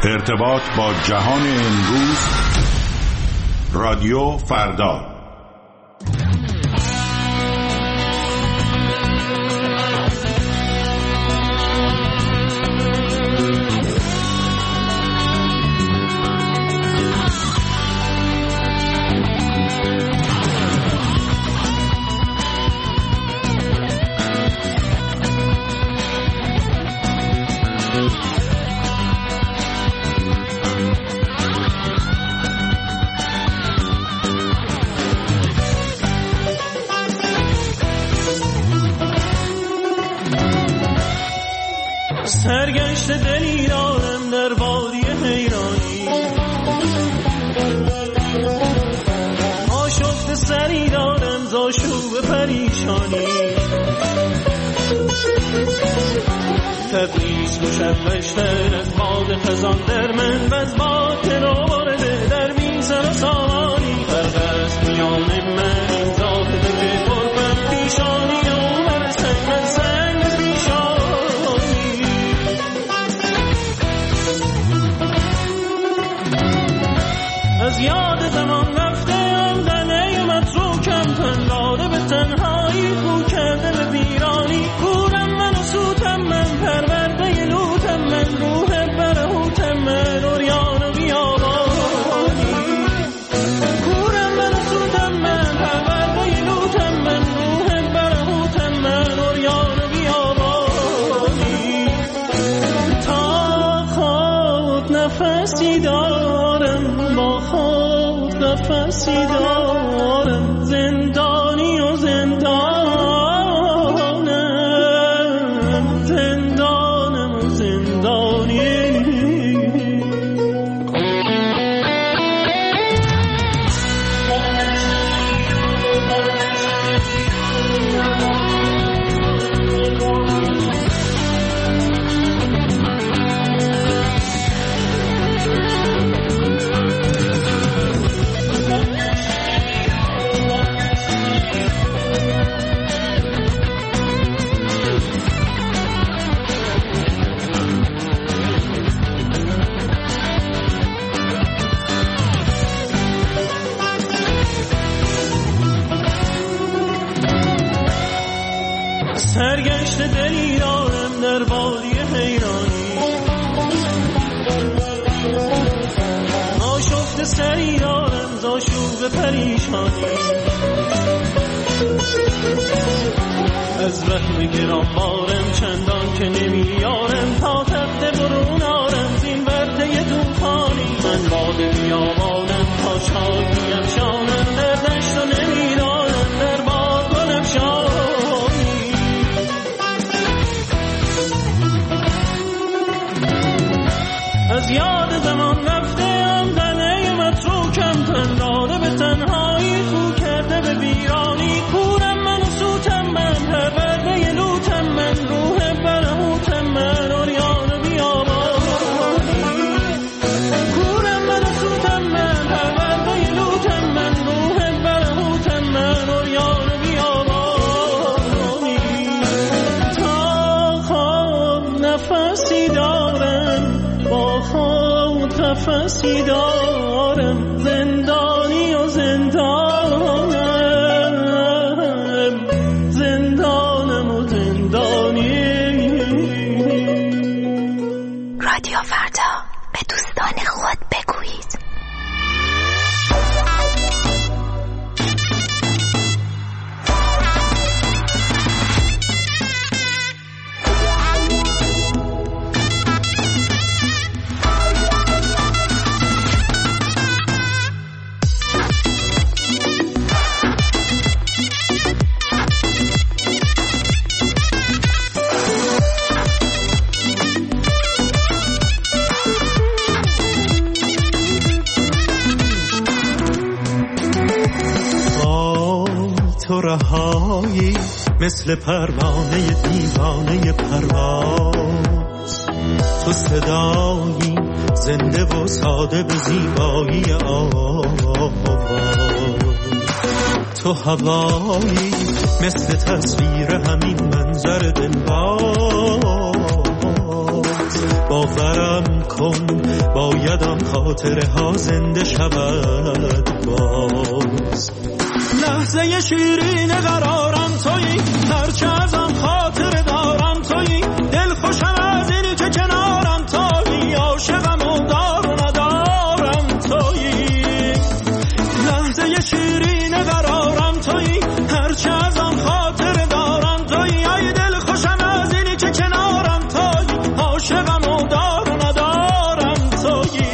ارتباط با جهان امروز، رادیو فردا. سرگشت دلی دارم در وادی حیرانی، آشفت سری دارم ز آشوب پریشانی. تبریز مشوشتر از باد خزان در من و از باد ترا وارده در بی سر و سامانی. فرق است میان من این ذات دل پرپر پیشانی و من سنگ از سنگ از پیشانی. از یاد زمان رفتم دنه متروکم، پنداره به تنهایی خو کرده به ویرانی. کورم من و سوتم من، پرورده لوتم من، روح برهوتم من، اوریان و بیابانی. کورم من و سوتم من، پرورده لوتم من، روح برهوتم من، اوریان و بیابانی. تا خود نفسی دارم، با خود نفسی دارم، زندانی و زندانم، زندانم و زندانی. سرگشت دلی دارم در وادی حیرانی، آشفت سری دارم ز آشوب پریشانی. از وهم گرانبارم چندان که نمیارم، تا تخت برون آرم زین ورطه طوفانی. من باد بیابانم تا شادیم شانم، در دشت و نمیدانم در باد گلم شانم. از یاد زمان رفتم دنه متروکم، پنداره به تنهایی خو کرده به ویرانی. کورم من و سوتم من، پرورده لوتم من، روح برهوتم من، اوریان و بیابانی. کورم من و سوتم من، پرورده لوتم من، روح برهوتم من، اوریان و بیابانی. تا خود نفسی دارم، با خود نفسی دارم، زندانی و زندانم، زندانم و زندانی. رادیو فردا، به دوستان خود بگویید. تو رهایی مثل پروانه دیوانه پرواز، تو صدایی زنده و ساده به زیبایی آواز، تو هوایی مثل تصویر همین منظر دلباز، باورم کن بایدم خاطره ها زنده شود باز. لحظه شیرین قرارم تویی، هرچه ازم خاطره دارم تویی، دل خوشم از اینی که کنارم تویی، عاشقم و دار و ندارم تویی. لحظه شیرین قرارم تویی، هرچه ازم خاطره دارم تویی، ای دل خوشم از اینی که کنارم تویی، عاشقم و دار و ندارم تویی.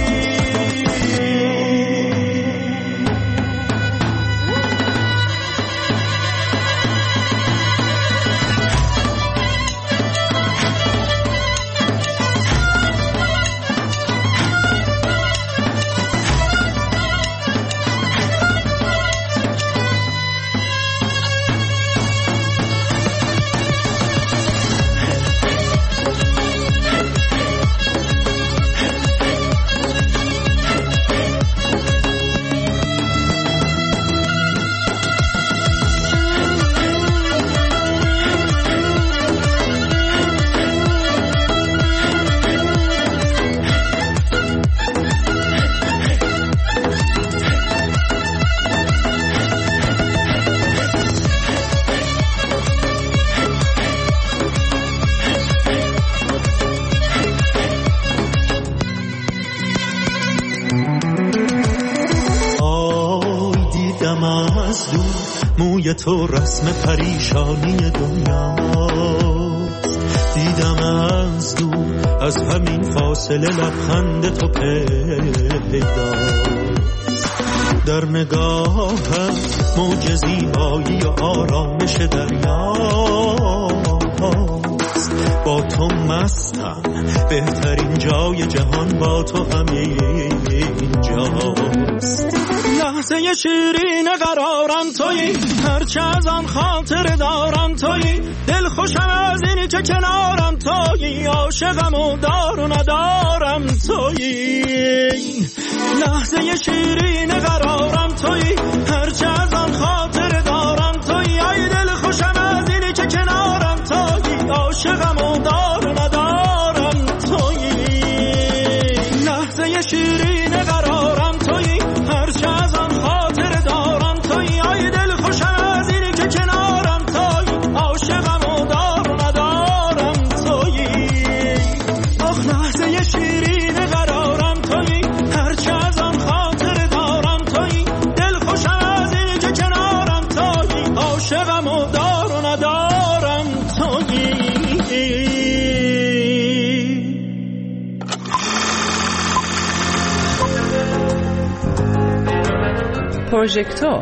موی تو رسم پریشانی دنیاست، دیدم از دور از همین فاصله لبخند تو پیداست. در نگاهم موج زیبایی و آرامش دریاست، با تو مستم بهترین جای جهان با تو همین جاست. لحظه شیرین قرارم تویی، هرچه ازم خاطر دارم تویی، دل خوشم از اینی که کنارم تویی، عاشقم و دار و ندارم تویی. لحظه شیرین قرارم تویی، هرچه ازم خاطر دارم تویی، ای دل خوشم از اینی که کنارم تویی، عاشقم و دار و ندارم تویی. لحظه شیرین قرارم تویی، هرچه ازم خاطر دارم تویی، ای دل خوشم از اینی که کنارم تویی، عاشقم و دار و ندارم تویی. آخ لحظه شیرین قرارم تویی، هرچه ازم خاطر دارم تویی، دل خوشم از اینی که کنارم تویی، عاشقم و دار و ندارم تویی. پروژکتور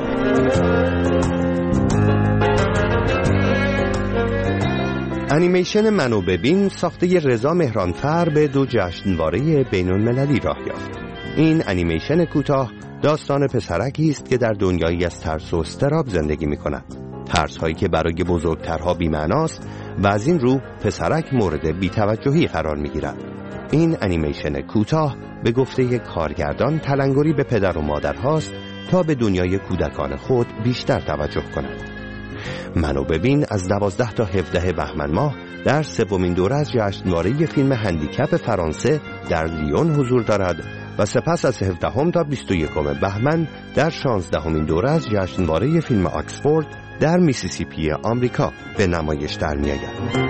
انیمیشن منو ببین ساخته رضا مهرانفر به 2 جشنواره بین‌المللی راه یافت. این انیمیشن کوتاه داستان پسرکی است که در دنیایی از ترس و اضطراب زندگی می‌کند. ترس‌هایی که برای بزرگترها بی‌معناست و از این رو پسرک مورد بی‌توجهی قرار می‌گیرد. این انیمیشن کوتاه به گفته کارگردان تلنگری به پدر و مادرهاست تا به دنیای کودکان خود بیشتر توجه کنند. منو ببین از 12 تا 17 بهمن ماه در 3مین دوره از جشنواره فیلم هندیکپ فرانسه در لیون حضور دارد و سپس از 17 تا 21 بهمن در 16مین دوره از جشنواره فیلم آکسفورد در میسیسیپی آمریکا به نمایش در می‌آید.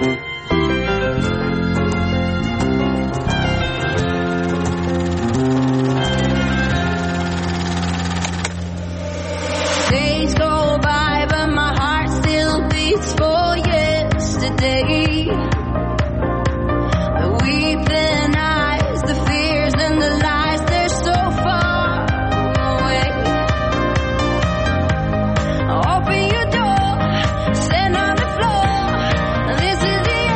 Open your door, stand on the floor. This is the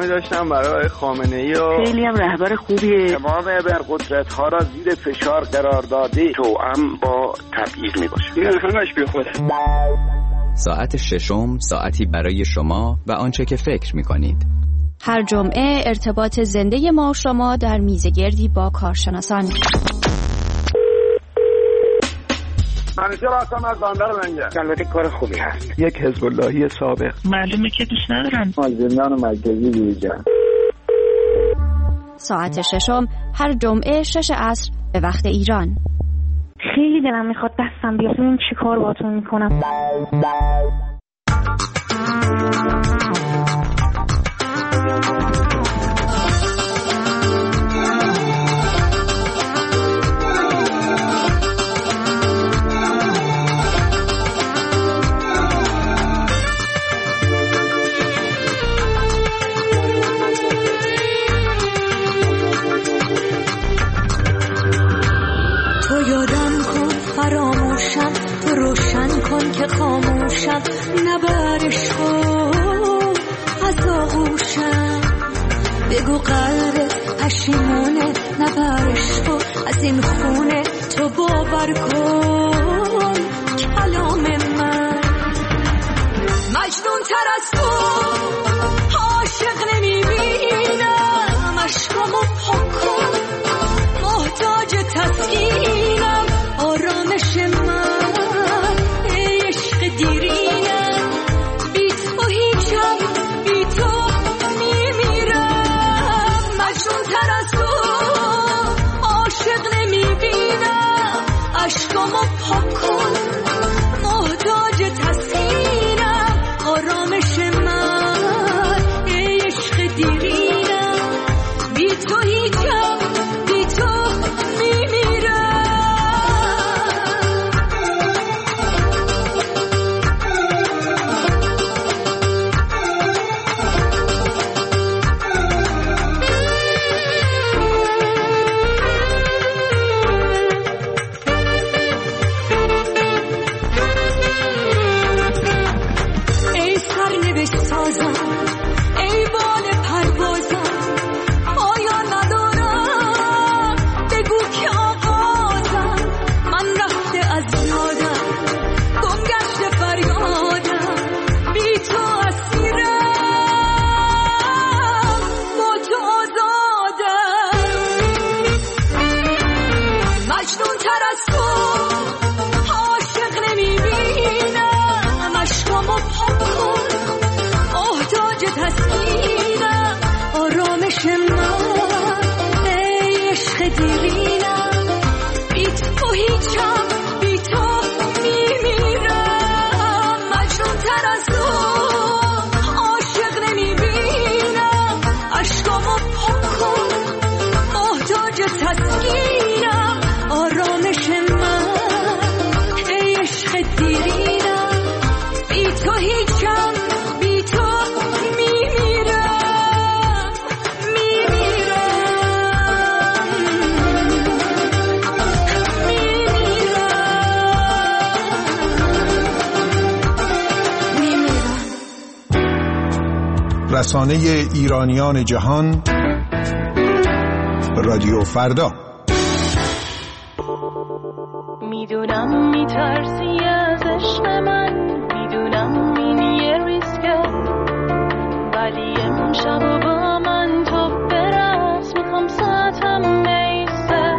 داشتم برای خامنه‌ای و خیلی هم رهبر خوبیه. تمام ابرقدرت‌ها را زیر فشار قرار داده، توأم با تبعیض میباشه. این همش بی خوده. ساعت ششم، ساعتی برای شما و آنچه که فکر می‌کنید. هر جمعه ارتباط زنده ما و شما در میزگردی با کارشناسان. منیجر هستم از بندر لنگر. البته کار خوبی هست. یک حزب اللهی سابق. معلومه که دوست ندارم. زندان مرکزی دیجان. ساعت ششم هر جمعه 6 عصر به وقت ایران. خیلی دلم میخواد دستم بیاد ببینم چی کار باهاتون میکنم. تو روشن کن که خاموشم، نبرش کن از آغوشم. بگو قلبت پشیمونه، نبرش کن از این خونه. تو باور کن کلام من، مجنون تر از تو عاشق نمیبینم. عشقامو پاک کن، محتاج تسکینم. آرامش من ای عشق دیرینم، بی تو هیچم، بی تو میمیرم. مجنون تر از تو عاشق نمیبینم. عشقامو پاک کن، محتاج تسکینم. آرامش من ای عشق دیرینم، بی تو هیچم، بی تو میمیرم. ای بال پروازم، آیا ندارم؟ بگو که آغازم. من رفته از یادم، گم گشته فریادم. بی تو اسیرم، با تو آزادم. مجنون تر از تو عاشق نمیبینم. عشقامو پاک کن، محتاج تسکینم. آرامش من ای عشق دیرینم، بی تو هیچم، بی تو میمیرم. مجنون تر از تو عاشق نمیبینم. عشقامو پاک کن، محتاج تسکینم. آرامش من ای عشق دیرینم، بی تو هیچم، بی تو میمیرم. رسانه ایرانیان جهان، رادیو فردا. میدونم میترسی از عشق من، میدونم این یه ریسکه، ولی امشب با من تو برقص. میخوام ساعتم میسته،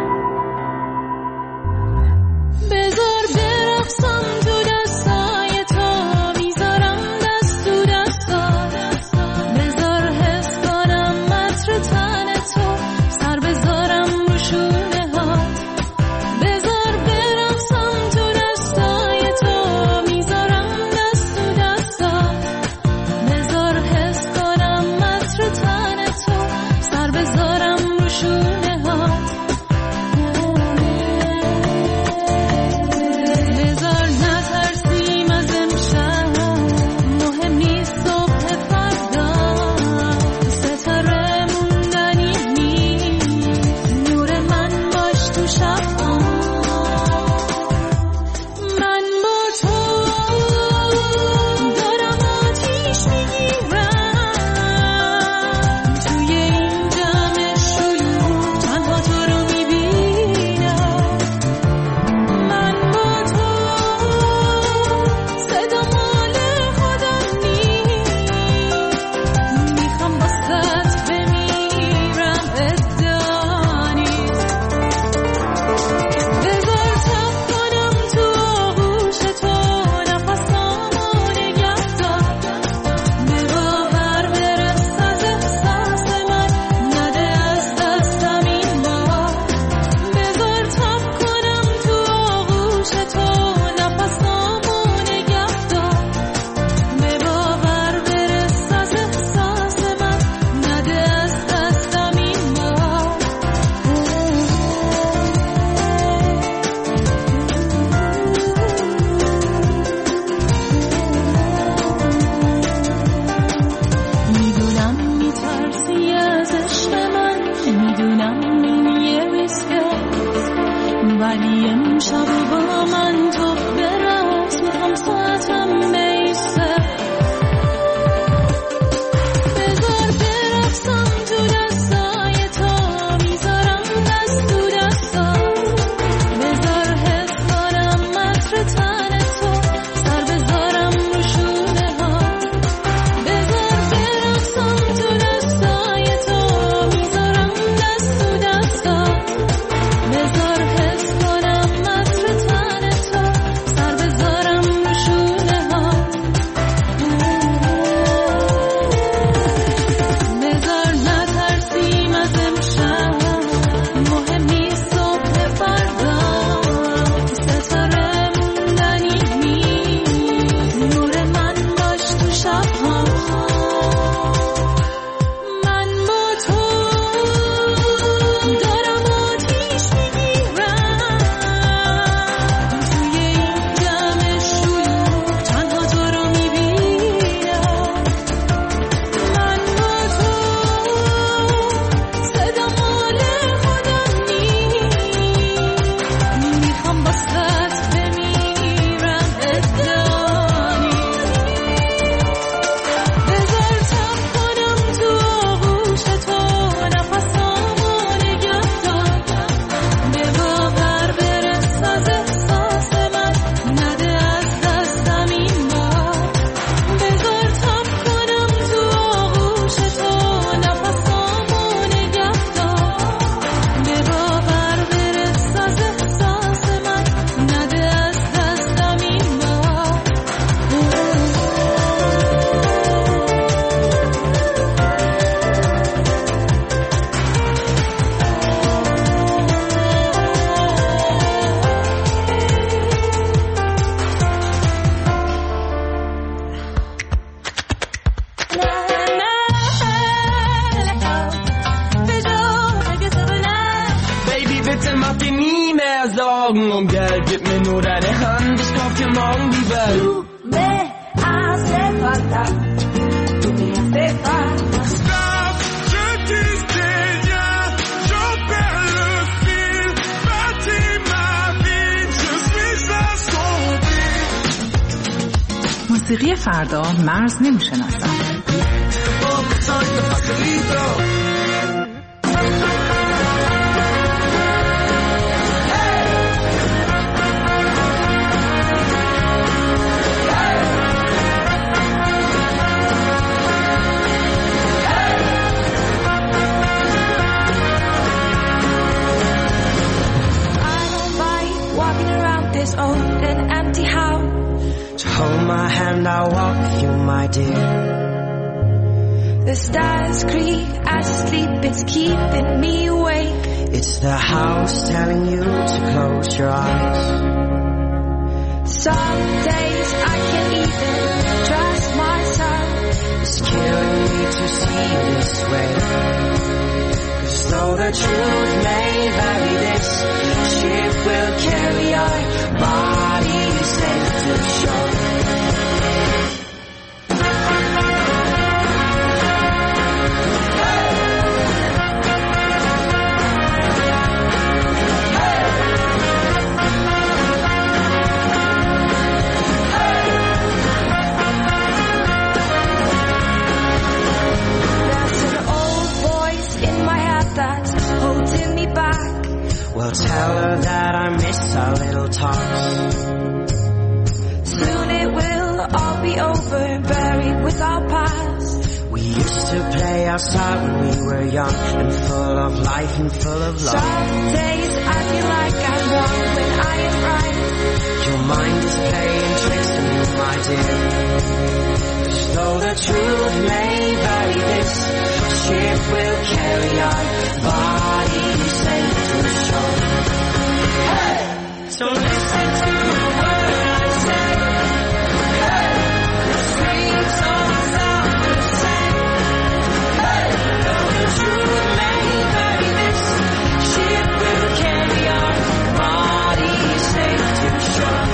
بذار برقصم تو دستای تو. میذارم دست تو دستات، بذار حس کنم عطر تن تو. سر بذارم رو شونه هات، بذار برقصم تو دستای تو. میذارم Augen umgelt, gib mir nur deine Hand, ich kauf dir morgen die Welt. Du me hace falta, tú me hace falta. Stop, je disais rien, j'en perds le fil, bâtis ma vie, je suis assombri. موسیقی فردا مرز نمیشناسد. This old and empty house. To hold my hand, I'll walk with you, my dear. The stars creak as I sleep, it's keeping me awake. It's the house telling you to close your eyes. Some days I can't even trust myself. It's killing me to see you this way. 'Cause though the truth may vary, this ship will carry our bodies safe to shore. Well, tell her that I miss our little talks. Soon it will all be over, buried with our past. We used to play outside when we were young and full of life and full of love. Some days I feel like I'm wrong when I am right. Your mind is playing tricks on you, my dear. 'Cause though the truth may vary, this ship will carry our bodies safe to shore. Hey! So listen to the word I say. Hey! The streets all sound the same. Hey! Though the truth may vary, this ship will carry our bodies safe to shore.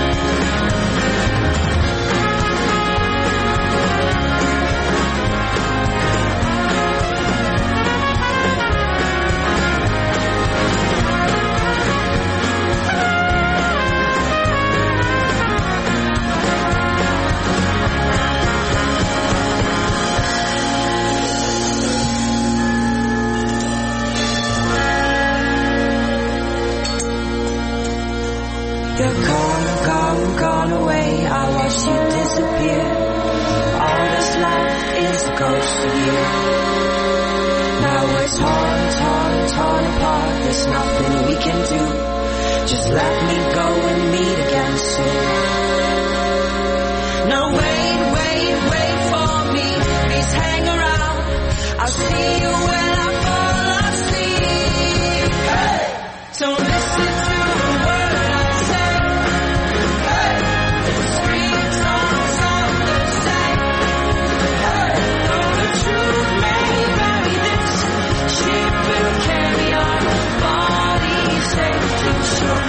You're gone away, I watch you disappear. All that's left is the ghost of you. Now we're torn apart, there's nothing we can do. Just let me go and meet again soon. No, wait for me, please hang around. I'll see you when I fall asleep. Hey! Don't listen to the word I say. Hey! The streets all sound the same. Hey! Though the truth may vary, this ship will carry our bodies safe to shore.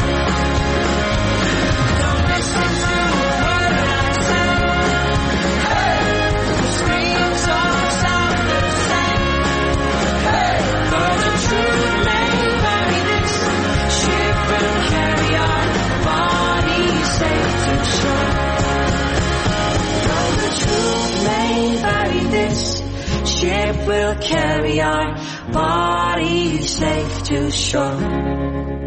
Don't listen to the word I say. Hey! The streets all sound the same. Hey! Though the truth may vary, this ship will carry our bodies safe to shore. Though the truth may vary, this ship will carry our bodies safe to shore.